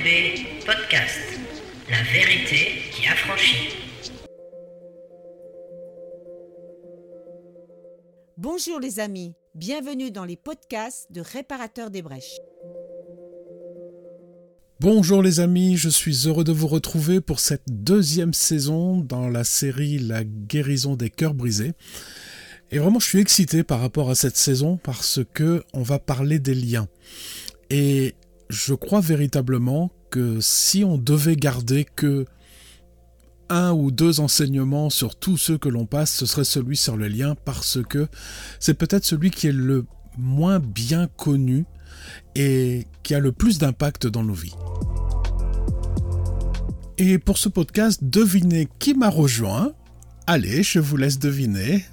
VRB Podcast, la vérité qui affranchit. Bonjour les amis, bienvenue dans les podcasts de Réparateur des Brèches. Bonjour les amis, je suis heureux de vous retrouver pour cette deuxième saison dans la série La guérison des cœurs brisés. Et vraiment je suis excité par rapport à cette saison parce que on va parler des liens. Et je crois véritablement que si on devait garder que un ou deux enseignements sur tous ceux que l'on passe, ce serait celui sur les liens parce que c'est peut-être celui qui est le moins bien connu et qui a le plus d'impact dans nos vies. Et pour ce podcast, devinez qui m'a rejoint. Allez, je vous laisse deviner.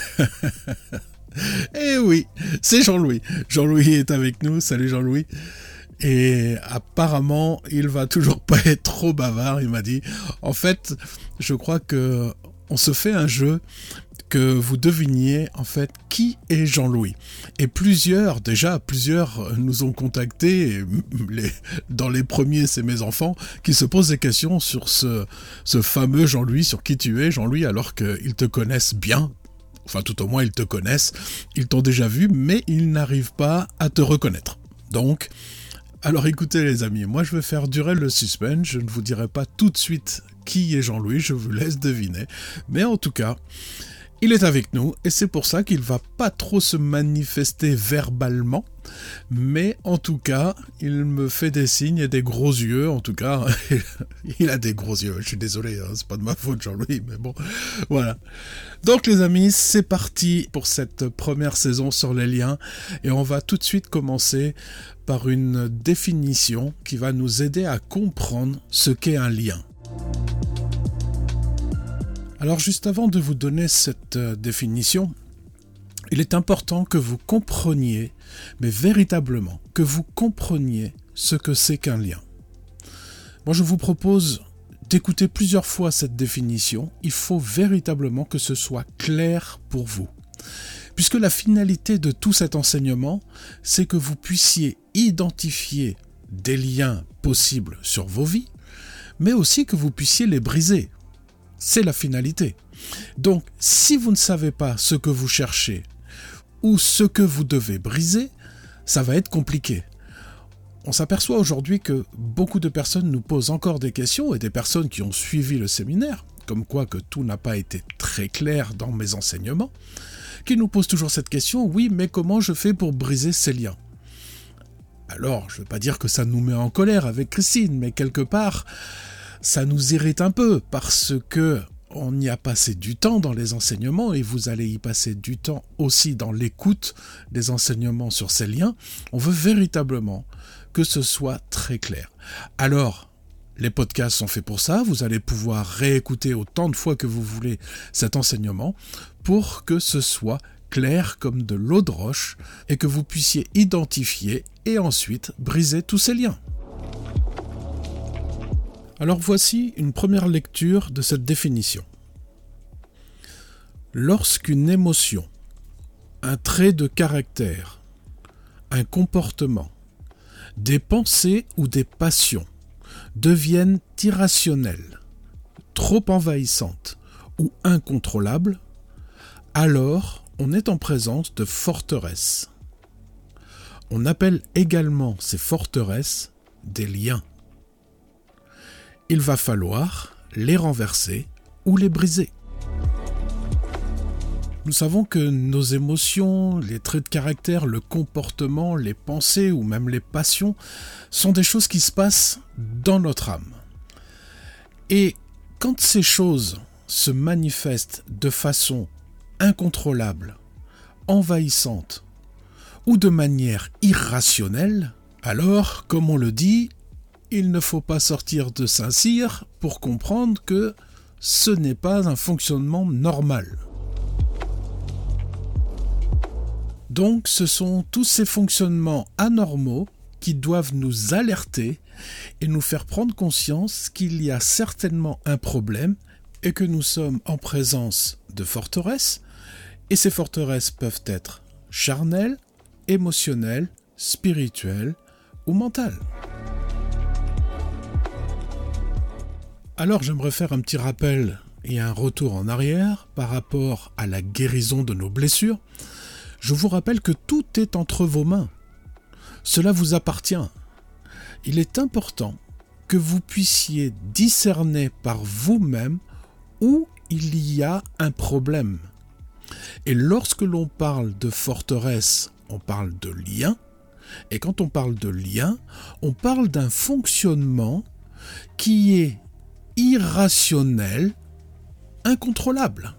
Eh oui, c'est Jean-Louis. Jean-Louis est avec nous. Salut Jean-Louis. Et apparemment, il va toujours pas être trop bavard. Il m'a dit, en fait, je crois que on se fait un jeu que vous deviniez en fait qui est Jean-Louis. Et plusieurs nous ont contactés. Dans les premiers, c'est mes enfants qui se posent des questions sur ce fameux Jean-Louis, sur qui tu es Jean-Louis, alors qu'ils te connaissent bien. Enfin, tout au moins, ils te connaissent. Ils t'ont déjà vu, mais ils n'arrivent pas à te reconnaître. Donc, alors écoutez les amis, moi je vais faire durer le suspense, je ne vous dirai pas tout de suite qui est Jean-Louis, je vous laisse deviner. Mais en tout cas, il est avec nous et c'est pour ça qu'il va pas trop se manifester verbalement. Mais en tout cas, il me fait des signes et des gros yeux, en tout cas, il a des gros yeux, je suis désolé, hein, c'est pas de ma faute Jean-Louis, mais bon, voilà. Donc les amis, c'est parti pour cette première saison sur les liens, et on va tout de suite commencer par une définition qui va nous aider à comprendre ce qu'est un lien. Alors juste avant de vous donner cette définition, il est important que vous compreniez, mais véritablement, que vous compreniez ce que c'est qu'un lien. Moi, je vous propose d'écouter plusieurs fois cette définition. Il faut véritablement que ce soit clair pour vous. Puisque la finalité de tout cet enseignement, c'est que vous puissiez identifier des liens possibles sur vos vies, mais aussi que vous puissiez les briser. C'est la finalité. Donc, si vous ne savez pas ce que vous cherchez, ou ce que vous devez briser, ça va être compliqué. On s'aperçoit aujourd'hui que beaucoup de personnes nous posent encore des questions, et des personnes qui ont suivi le séminaire, comme quoi que tout n'a pas été très clair dans mes enseignements, qui nous posent toujours cette question, oui, mais comment je fais pour briser ces liens ? Alors, je ne veux pas dire que ça nous met en colère avec Christine, mais quelque part, ça nous irrite un peu, parce que on y a passé du temps dans les enseignements et vous allez y passer du temps aussi dans l'écoute des enseignements sur ces liens. On veut véritablement que ce soit très clair. Alors, les podcasts sont faits pour ça. Vous allez pouvoir réécouter autant de fois que vous voulez cet enseignement pour que ce soit clair comme de l'eau de roche et que vous puissiez identifier et ensuite briser tous ces liens. Alors voici une première lecture de cette définition. Lorsqu'une émotion, un trait de caractère, un comportement, des pensées ou des passions deviennent irrationnelles, trop envahissantes ou incontrôlables, alors on est en présence de forteresses. On appelle également ces forteresses des liens. Il va falloir les renverser ou les briser. Nous savons que nos émotions, les traits de caractère, le comportement, les pensées ou même les passions sont des choses qui se passent dans notre âme. Et quand ces choses se manifestent de façon incontrôlable, envahissante ou de manière irrationnelle, alors, comme on le dit, il ne faut pas sortir de Saint-Cyr pour comprendre que ce n'est pas un fonctionnement normal. Donc, ce sont tous ces fonctionnements anormaux qui doivent nous alerter et nous faire prendre conscience qu'il y a certainement un problème et que nous sommes en présence de forteresses, et ces forteresses peuvent être charnelles, émotionnelles, spirituelles ou mentales. Alors j'aimerais faire un petit rappel et un retour en arrière par rapport à la guérison de nos blessures. Je vous rappelle que tout est entre vos mains. Cela vous appartient. Il est important que vous puissiez discerner par vous-même où il y a un problème. Et lorsque l'on parle de forteresse, on parle de lien. Et quand on parle de lien, on parle d'un fonctionnement qui est irrationnel, incontrôlable.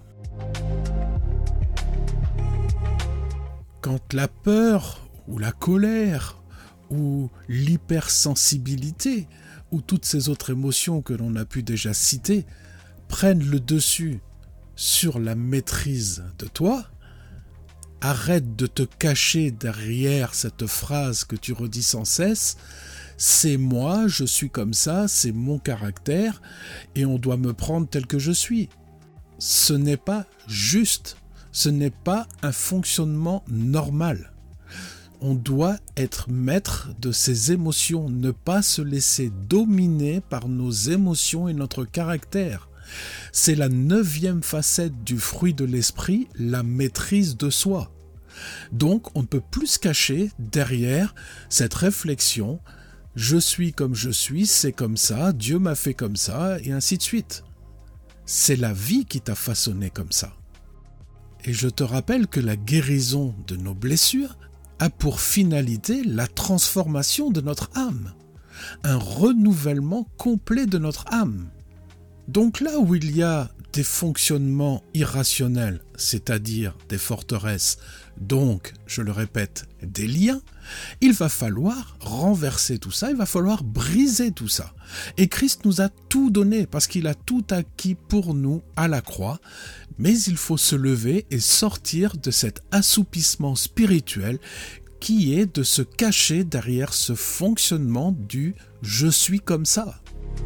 Quand la peur ou la colère ou l'hypersensibilité ou toutes ces autres émotions que l'on a pu déjà citer prennent le dessus sur la maîtrise de toi, arrête de te cacher derrière cette phrase que tu redis sans cesse. C'est moi, je suis comme ça, c'est mon caractère et on doit me prendre tel que je suis. Ce n'est pas juste, ce n'est pas un fonctionnement normal. On doit être maître de ses émotions, ne pas se laisser dominer par nos émotions et notre caractère. C'est la 9e facette du fruit de l'esprit, la maîtrise de soi. Donc, on ne peut plus se cacher derrière cette réflexion « je suis comme je suis, c'est comme ça, Dieu m'a fait comme ça » et ainsi de suite. C'est la vie qui t'a façonné comme ça. Et je te rappelle que la guérison de nos blessures a pour finalité la transformation de notre âme, un renouvellement complet de notre âme. Donc là où il y a des fonctionnements irrationnels, c'est-à-dire des forteresses, donc, je le répète, des liens, il va falloir renverser tout ça, il va falloir briser tout ça. Et Christ nous a tout donné parce qu'il a tout acquis pour nous à la croix, mais il faut se lever et sortir de cet assoupissement spirituel qui est de se cacher derrière ce fonctionnement du « je suis comme ça ».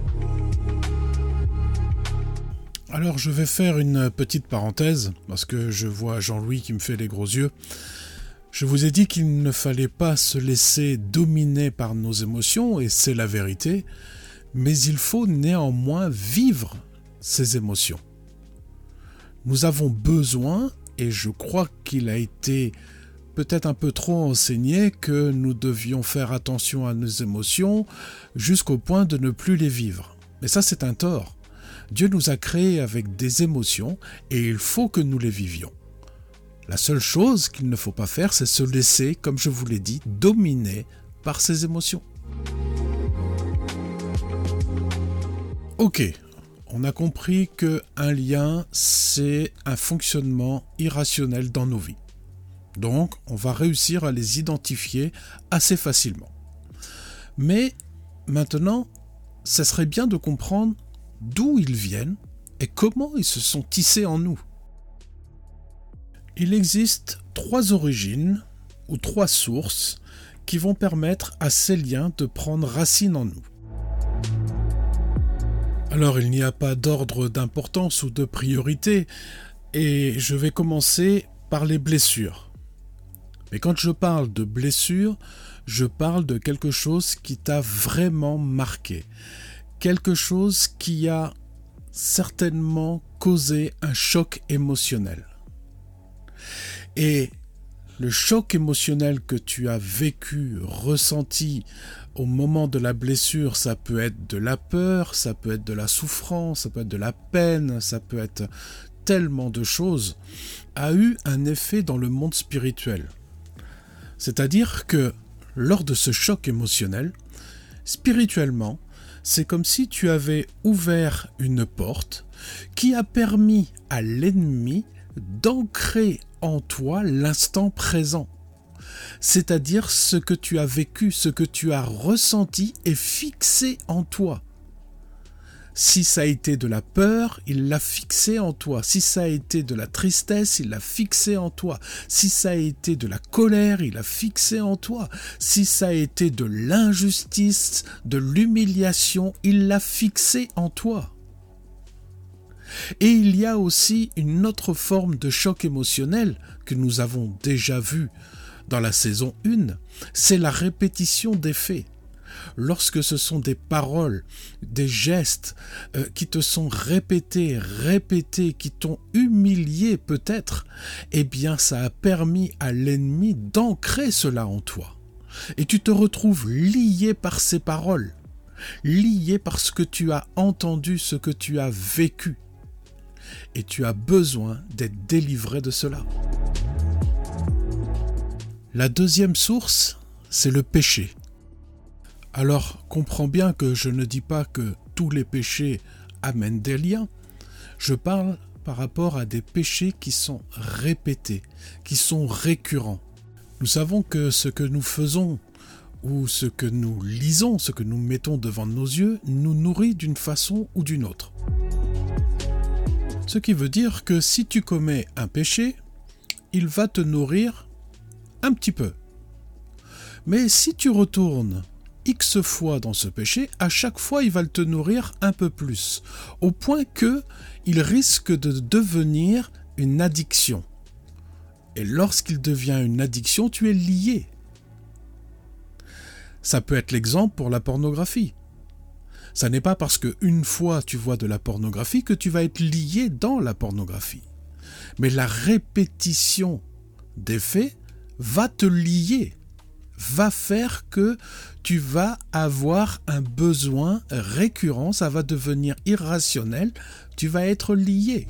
Alors je vais faire une petite parenthèse, parce que je vois Jean-Louis qui me fait les gros yeux. Je vous ai dit qu'il ne fallait pas se laisser dominer par nos émotions, et c'est la vérité, mais il faut néanmoins vivre ces émotions. Nous avons besoin, et je crois qu'il a été peut-être un peu trop enseigné, que nous devions faire attention à nos émotions jusqu'au point de ne plus les vivre. Mais ça c'est un tort. Dieu nous a créés avec des émotions et il faut que nous les vivions. La seule chose qu'il ne faut pas faire, c'est se laisser, comme je vous l'ai dit, dominer par ces émotions. Ok, on a compris qu'un lien, c'est un fonctionnement irrationnel dans nos vies. Donc, on va réussir à les identifier assez facilement. Mais maintenant, ça serait bien de comprendre d'où ils viennent et comment ils se sont tissés en nous. Il existe 3 origines ou 3 sources qui vont permettre à ces liens de prendre racine en nous. Alors il n'y a pas d'ordre d'importance ou de priorité et je vais commencer par les blessures. Mais quand je parle de blessures, je parle de quelque chose qui t'a vraiment marqué. Quelque chose qui a certainement causé un choc émotionnel. Et le choc émotionnel que tu as vécu, ressenti au moment de la blessure, ça peut être de la peur, ça peut être de la souffrance, ça peut être de la peine, ça peut être tellement de choses, a eu un effet dans le monde spirituel. C'est-à-dire que lors de ce choc émotionnel, spirituellement, c'est comme si tu avais ouvert une porte qui a permis à l'ennemi d'ancrer en toi l'instant présent. C'est-à-dire ce que tu as vécu, ce que tu as ressenti est fixé en toi. Si ça a été de la peur, il l'a fixé en toi. Si ça a été de la tristesse, il l'a fixé en toi. Si ça a été de la colère, il l'a fixé en toi. Si ça a été de l'injustice, de l'humiliation, il l'a fixé en toi. Et il y a aussi une autre forme de choc émotionnel que nous avons déjà vu dans la saison 1, c'est la répétition des faits. lorsque ce sont des paroles, des gestes qui te sont répétés, qui t'ont humilié peut-être, eh bien ça a permis à l'ennemi d'ancrer cela en toi. Et tu te retrouves lié par ces paroles, lié par ce que tu as entendu, ce que tu as vécu. Et tu as besoin d'être délivré de cela. La deuxième source, c'est le péché. Alors, comprends bien que je ne dis pas que tous les péchés amènent des liens. Je parle par rapport à des péchés qui sont répétés, qui sont récurrents. Nous savons que ce que nous faisons ou ce que nous lisons, ce que nous mettons devant nos yeux, nous nourrit d'une façon ou d'une autre. Ce qui veut dire que si tu commets un péché, il va te nourrir un petit peu. Mais si tu retournes X fois dans ce péché, à chaque fois il va te nourrir un peu plus, au point que il risque de devenir une addiction. Et lorsqu'il devient une addiction, tu es lié. Ça peut être l'exemple pour la pornographie. Ça n'est pas parce qu'une fois tu vois de la pornographie que tu vas être lié dans la pornographie. Mais la répétition des faits va te lier, va faire que tu vas avoir un besoin récurrent, ça va devenir irrationnel, tu vas être lié.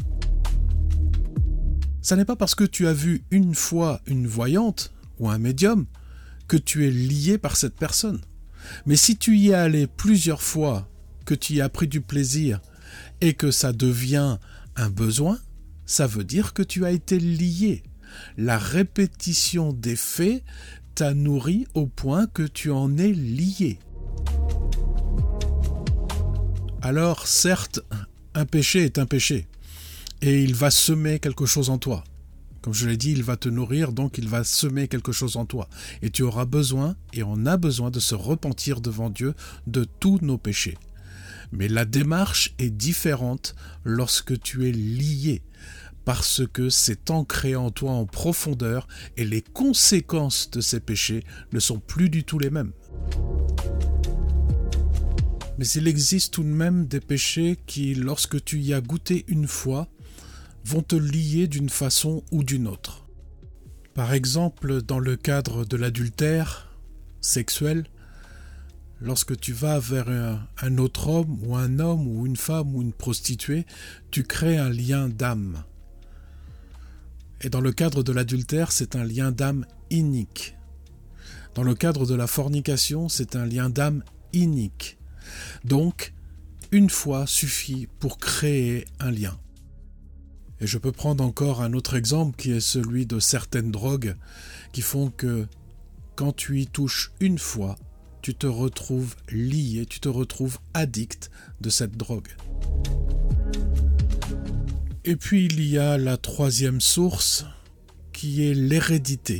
Ça n'est pas parce que tu as vu une fois une voyante ou un médium que tu es lié par cette personne. Mais si tu y es allé plusieurs fois, que tu y as pris du plaisir et que ça devient un besoin, ça veut dire que tu as été lié. La répétition des faits t'a nourri au point que tu en es lié. Alors, certes, un péché est un péché, et il va semer quelque chose en toi. Comme je l'ai dit, il va te nourrir, donc il va semer quelque chose en toi. Et tu auras besoin, et on a besoin de se repentir devant Dieu de tous nos péchés. Mais la démarche est différente lorsque tu es lié, parce que c'est ancré en toi en profondeur et les conséquences de ces péchés ne sont plus du tout les mêmes. Mais il existe tout de même des péchés qui, lorsque tu y as goûté une fois, vont te lier d'une façon ou d'une autre. Par exemple, dans le cadre de l'adultère sexuel, lorsque tu vas vers un autre homme ou une femme ou une prostituée, tu crées un lien d'âme. Et dans le cadre de l'adultère, c'est un lien d'âme inique. Dans le cadre de la fornication, c'est un lien d'âme inique. Donc, une fois suffit pour créer un lien. Et je peux prendre encore un autre exemple qui est celui de certaines drogues qui font que quand tu y touches une fois, tu te retrouves lié, tu te retrouves addict de cette drogue. Et puis il y a la troisième source qui est l'hérédité.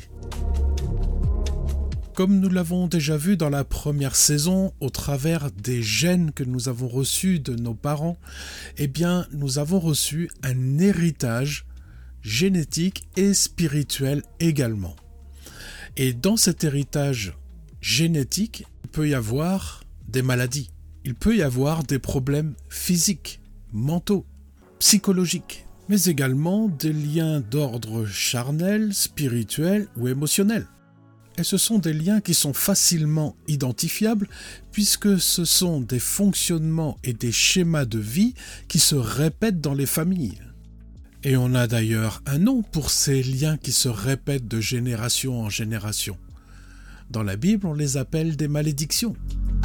Comme nous l'avons déjà vu dans la première saison, au travers des gènes que nous avons reçus de nos parents, eh bien, nous avons reçu un héritage génétique et spirituel également. Et dans cet héritage génétique, il peut y avoir des maladies, il peut y avoir des problèmes physiques, mentaux, psychologiques, mais également des liens d'ordre charnel, spirituel ou émotionnel. Et ce sont des liens qui sont facilement identifiables puisque ce sont des fonctionnements et des schémas de vie qui se répètent dans les familles. Et on a d'ailleurs un nom pour ces liens qui se répètent de génération en génération. Dans la Bible, on les appelle des malédictions.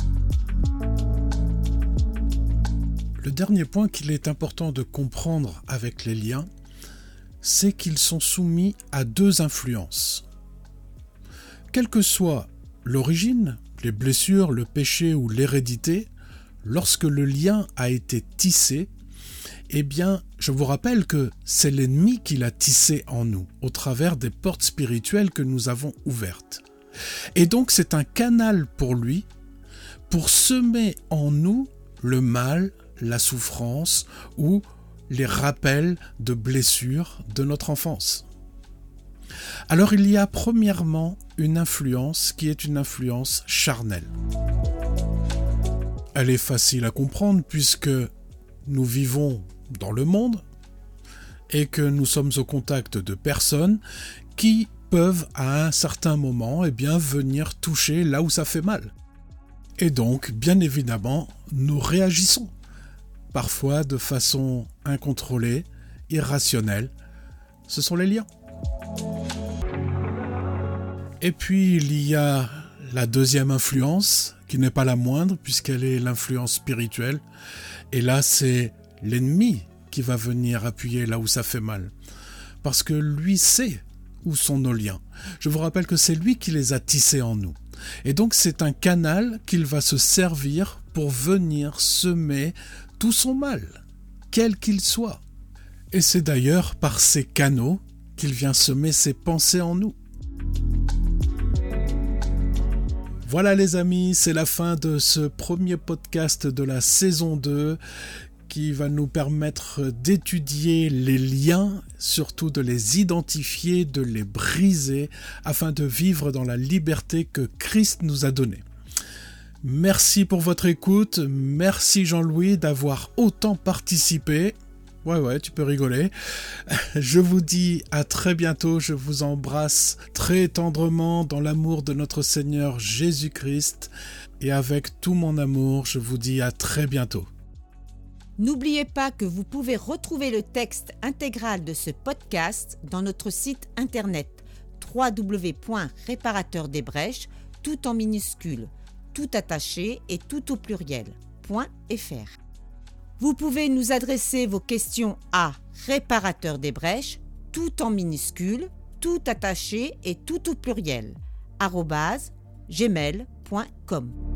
Le dernier point qu'il est important de comprendre avec les liens, c'est qu'ils sont soumis à deux influences. Quelle que soit l'origine, les blessures, le péché ou l'hérédité, lorsque le lien a été tissé, eh bien, je vous rappelle que c'est l'ennemi qui l'a tissé en nous, au travers des portes spirituelles que nous avons ouvertes. Et donc, c'est un canal pour lui, pour semer en nous le mal, la souffrance ou les rappels de blessures de notre enfance. Alors il y a premièrement une influence qui est une influence charnelle. elle est facile à comprendre puisque nous vivons dans le monde et que nous sommes au contact de personnes qui peuvent à un certain moment venir toucher là où ça fait mal. Et donc, bien évidemment, nous réagissons, parfois de façon incontrôlée, irrationnelle. Ce sont les liens. Et puis, il y a la deuxième influence, qui n'est pas la moindre, puisqu'elle est l'influence spirituelle. Et là, c'est l'ennemi qui va venir appuyer là où ça fait mal. Parce que lui sait où sont nos liens. Je vous rappelle que c'est lui qui les a tissés en nous. Et donc, c'est un canal qu'il va se servir pour venir semer tout son mal, quel qu'il soit. Et c'est d'ailleurs par ces canaux qu'il vient semer ses pensées en nous. Voilà les amis, c'est la fin de ce premier podcast de la saison 2 qui va nous permettre d'étudier les liens, surtout de les identifier, de les briser, afin de vivre dans la liberté que Christ nous a donnée. Merci pour votre écoute, merci Jean-Louis d'avoir autant participé. Ouais, tu peux rigoler. Je vous dis à très bientôt, je vous embrasse très tendrement dans l'amour de notre Seigneur Jésus-Christ et avec tout mon amour, je vous dis à très bientôt. N'oubliez pas que vous pouvez retrouver le texte intégral de ce podcast dans notre site internet www.réparateurdesbrèches, tout en minuscules, tout attaché et tout au pluriel, .fr. Vous pouvez nous adresser vos questions à réparateurdesbrèches, tout en minuscules, tout attaché et tout au pluriel, @gmail.com.